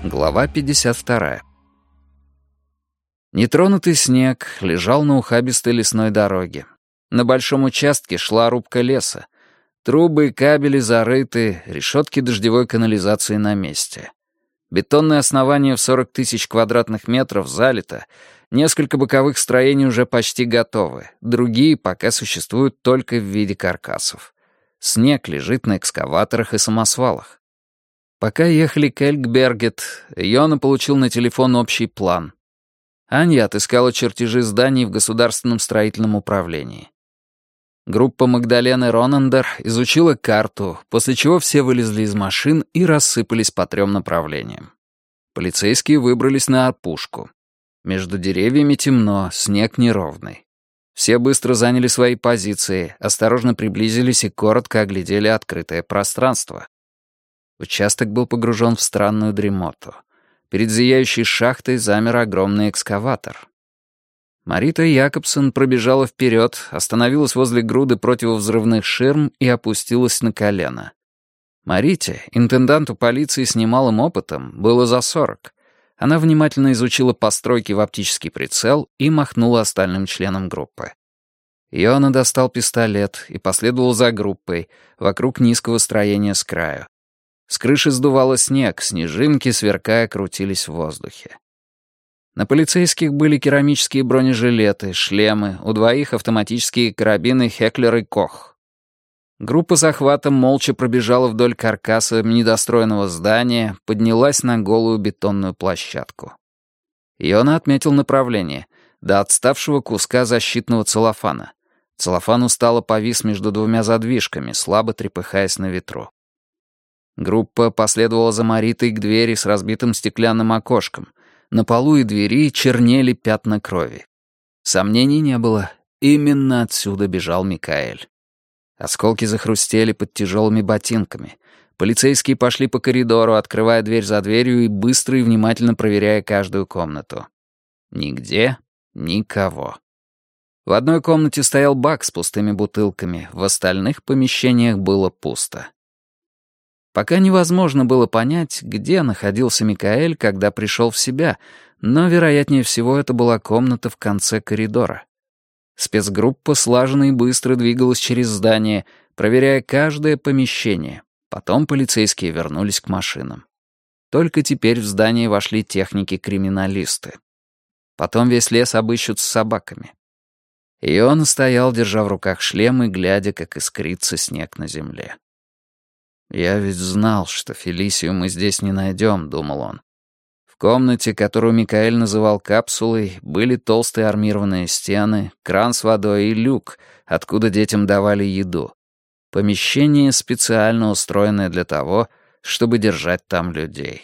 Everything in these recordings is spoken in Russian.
Глава 52. Нетронутый снег лежал на ухабистой лесной дороге. На большом участке шла рубка леса. Трубы и кабели зарыты, решетки дождевой канализации на месте. Бетонное основание в 40 тысяч квадратных метров залито, несколько боковых строений уже почти готовы, другие пока существуют только в виде каркасов. Снег лежит на экскаваторах и самосвалах. Пока ехали к Эльгбергет, Йона получил на телефон общий план. Анья отыскала чертежи зданий в Государственном строительном управлении. Группа Магдалены Ронандер изучила карту, после чего все вылезли из машин и рассыпались по 3 направлениям. Полицейские выбрались на опушку. Между деревьями темно, снег неровный. Все быстро заняли свои позиции, осторожно приблизились и коротко оглядели открытое пространство. Участок был погружен в странную дремоту. Перед зияющей шахтой замер огромный экскаватор. Марита Якобсон пробежала вперед, остановилась возле груды противовзрывных ширм и опустилась на колено. Марите, интенданту полиции с немалым опытом, было за 40. Она внимательно изучила постройки в оптический прицел и махнула остальным членам группы. Йона достал пистолет и последовал за группой, вокруг низкого строения с краю. С крыши сдувало снег, снежинки, сверкая, крутились в воздухе. На полицейских были керамические бронежилеты, шлемы, у двоих автоматические карабины Хеклер и Кох. Группа захвата молча пробежала вдоль каркаса недостроенного здания, поднялась на голую бетонную площадку. Йона отметил направление — до отставшего куска защитного целлофана. Целлофан устало повис между 2 задвижками, слабо трепыхаясь на ветру. Группа последовала за Маритой к двери с разбитым стеклянным окошком. На полу и двери чернели пятна крови. Сомнений не было. Именно отсюда бежал Микаэль. Осколки захрустели под тяжелыми ботинками. Полицейские пошли по коридору, открывая дверь за дверью и быстро и внимательно проверяя каждую комнату. Нигде никого. В одной комнате стоял бак с пустыми бутылками, в остальных помещениях было пусто. Пока невозможно было понять, где находился Микаэль, когда пришел в себя, но, вероятнее всего, это была комната в конце коридора. Спецгруппа слаженно и быстро двигалась через здание, проверяя каждое помещение. Потом полицейские вернулись к машинам. Только теперь в здание вошли техники-криминалисты. Потом весь лес обыщут с собаками. И он стоял, держа в руках шлем и глядя, как искрится снег на земле. «Я ведь знал, что Фелисию мы здесь не найдем», — думал он. В комнате, которую Микаэль называл капсулой, были толстые армированные стены, кран с водой и люк, откуда детям давали еду. Помещение, специально устроенное для того, чтобы держать там людей.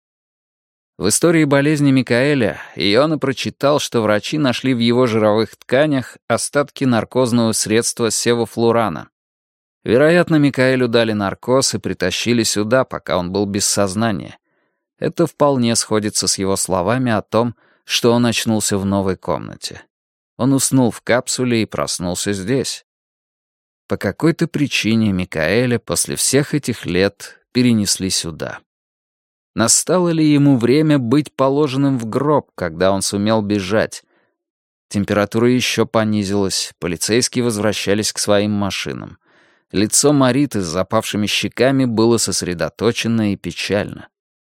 В истории болезни Микаэля Йона прочитал, что врачи нашли в его жировых тканях остатки наркозного средства севофлурана. Вероятно, Микаэлю дали наркоз и притащили сюда, пока он был без сознания. Это вполне сходится с его словами о том, что он очнулся в новой комнате. Он уснул в капсуле и проснулся здесь. По какой-то причине Микаэля после всех этих лет перенесли сюда. Настало ли ему время быть положенным в гроб, когда он сумел бежать? Температура еще понизилась, полицейские возвращались к своим машинам. Лицо Мариты с запавшими щеками было сосредоточено и печально.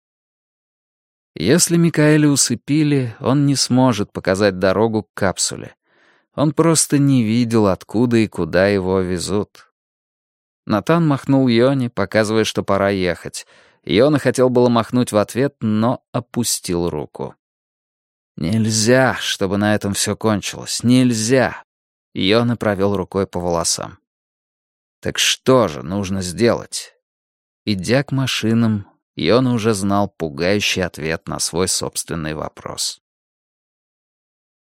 Если Микаэля усыпили, он не сможет показать дорогу к капсуле. Он просто не видел, откуда и куда его везут. Натан махнул Йоне, показывая, что пора ехать. Йона хотел было махнуть в ответ, но опустил руку. «Нельзя, чтобы на этом все кончилось. Нельзя!» Йона провел рукой по волосам. Так что же нужно сделать? Идя к машинам, Йона уже знал пугающий ответ на свой собственный вопрос.